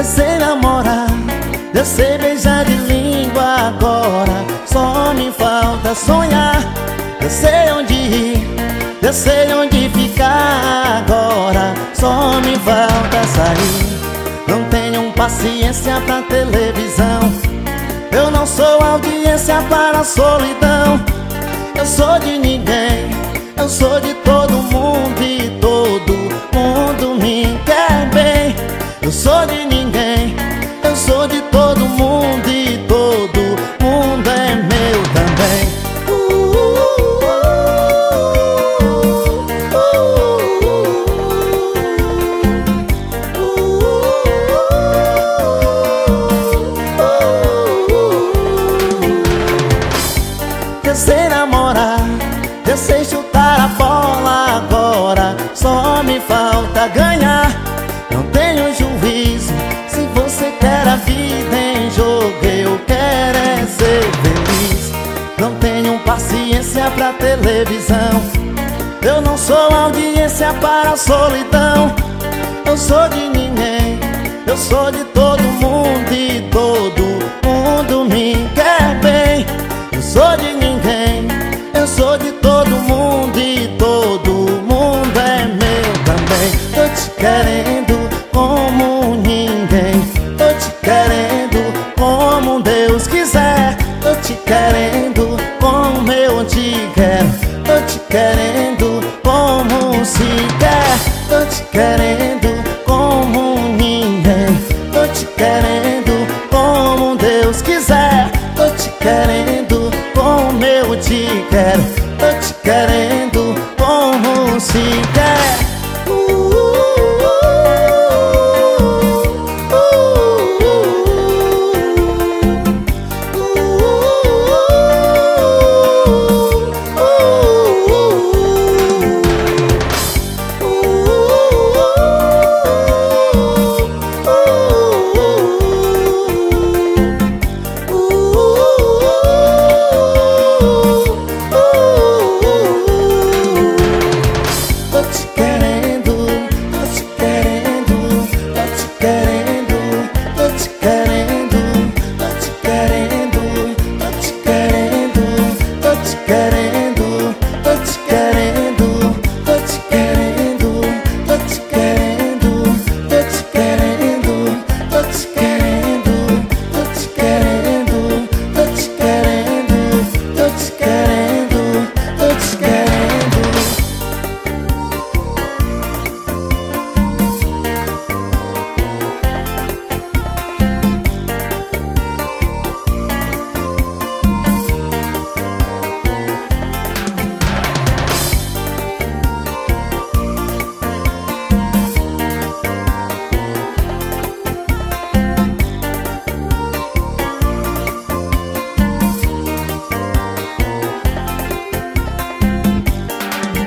Eu sei namorar, eu sei beijar de língua agora. Só me falta sonhar. Eu sei onde ir, eu sei onde ficar agora. Só me falta sair. Não tenho paciência pra televisão. Eu não sou audiência para a solidão. Eu sou de ninguém, eu sou de todo mundo e todo mundo me quer bem. Eu sou de ninguém, eu sou de todo mundo e todo mundo é meu também. Eu sei namorar, eu sei chutar a bola agora. Só me falta ganhar. Não tenho juízo, se você quer a vida em jogo, eu quero é ser feliz. Não tenho paciência pra televisão. Eu não sou audiência para a solidão. Eu sou de ninguém, eu sou de todo mundo e todo